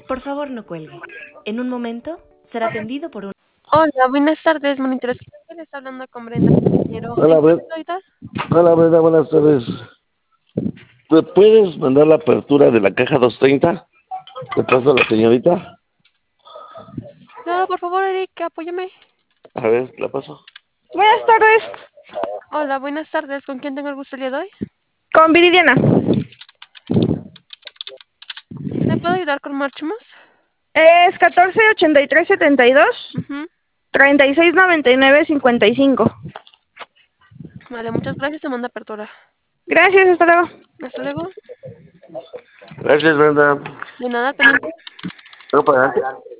Por favor, no cuelgue. En un momento será atendido por un... Hola, buenas tardes, monitores. ¿Quién está hablando con Brenda? Caballero? ¿En Hola, qué le puedo ayudar? Hola, Brenda, buenas tardes. ¿Me puedes mandar la apertura de la caja 230? ¿Te paso a la señorita? Claro, por favor, Eric, apóyame. A ver, la paso. Buenas tardes, Hola, buenas tardes. ¿Con quién tengo el gusto el día de hoy? con Viridiana. ¿Le puedo ayudar con Marchmas? Es 148372 Ujú. 369955. Vale, muchas gracias. Te mando apertura. Gracias, hasta luego. Hasta luego. Gracias, Brenda. De nada, pendiente. Vengo para adelante.